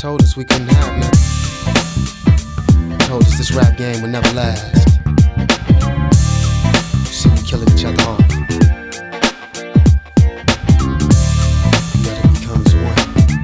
told us we couldn't have nothing. Told us this rap game would never last. See, we killing each other off. We gotta become as one.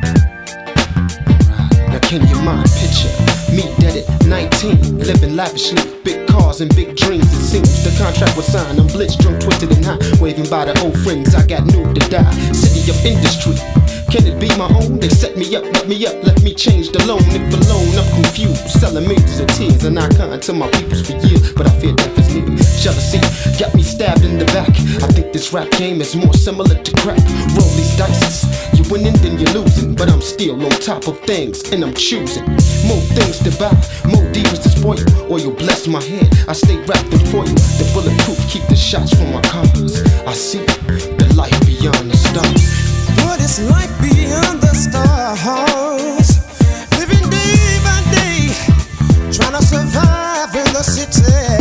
Right. Now can your mind picture me dead at 19, living lavishly, big cars and big dreams? It seems the contract was signed. I'm blitzed, drunk, twisted and high, waving by the old friends. I got new to die. City of industry. Can it be my own? They set me up, let me change the loan. If alone, I'm confused, selling millions of tears, an icon to my peoples for years, but I fear death is near. Jealousy got me stabbed in the back. I think this rap game is more similar to crack. Roll these dices, you winning then you're losing, but I'm still on top of things and I'm choosing more things to buy, more divas to spoil. Oil bless my head, I stay wrapped in foil. The bulletproof keep the shots from my cars. I see the light beyond the stars. What is life beyond the stars? Living day by day, trying to survive in the city.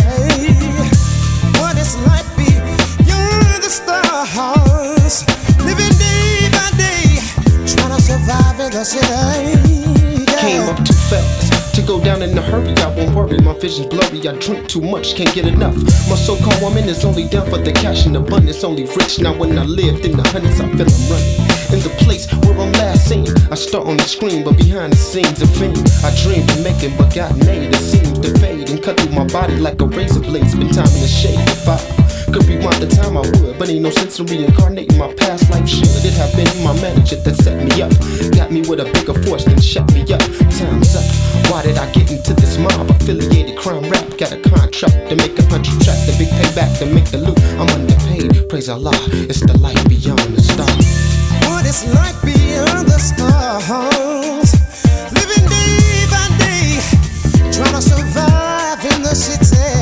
What is life beyond the stars? Living day by day, trying to survive in the city. Yeah. Came up too fast to go down in a hurry. I won't worry, my vision's blurry. I drink too much, can't get enough. My so-called woman is only down for the cash in abundance, only rich. Now when I lived in the hundreds, I feel I'm running in the place where I'm last seen. I start on the screen, but behind the scenes of fame, I dreamed of making, but got made. It seems to fade and cut through my body like a razor blade. Spend time in the shade. If I could rewind the time, I would, but ain't no sense in reincarnating my past life. Should it have been my manager that set me up, got me with a bigger force than shut me up? Time's up. Why did I get into this mob? Affiliated crime rap, got a contract to make 100 tracks, the big payback to make the loot. I'm underpaid, praise Allah, it's the light beyond the stars. What is life beyond the stars? Living day by day, trying to survive in the city.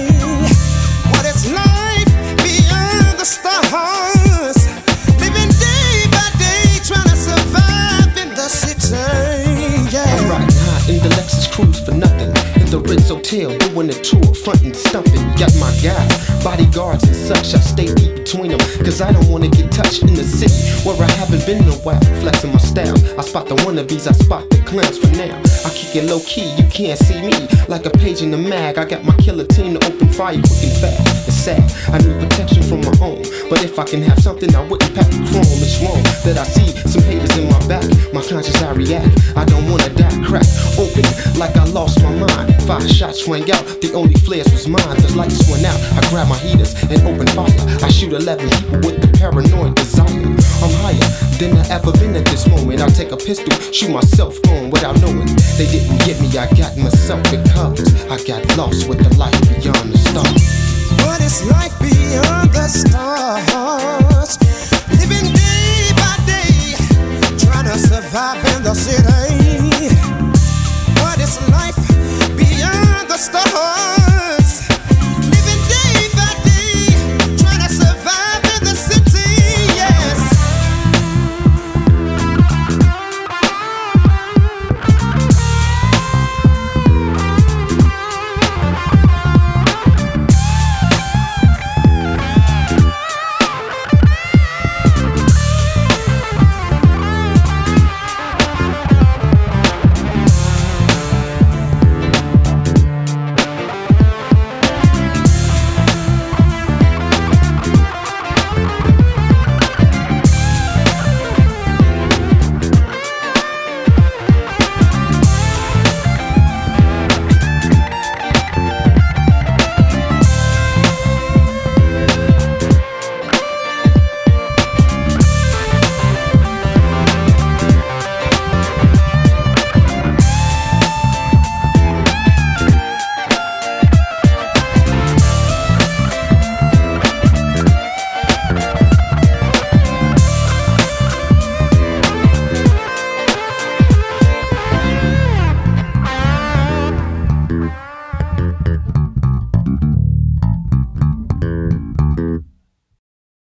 What is life beyond the stars? Living day by day, trying to survive in the city. Yeah. I'm riding high in the Lexus cruise for nothing. In the Ritz Hotel, doing a tour, frontin', stumping. Got my guys, bodyguards and such. I stay deep between them, cause I don't wanna get touched in the city where I haven't been in a while. Flexing my style, I spot the wannabes, I spot the clowns for now. I kick it low key, you can't see me like a page in the mag. I got my killer team to open fire quick and fast. It's sad, I need protection from my own, but if I can have something, I wouldn't pack the chrome. It's wrong that I see some haters in my back. My conscience, I react, I don't wanna die. Crack open like I lost my mind. 5 shots rang out, the only flares was mine. The lights went out, I grab my heaters and open fire. I shoot 11 people with the paranoid desire. I'm higher than I ever been at this moment. I take a pistol, shoot myself on without knowing. They didn't get me, I got myself because I got lost with the light beyond the stars. What is life beyond the stars?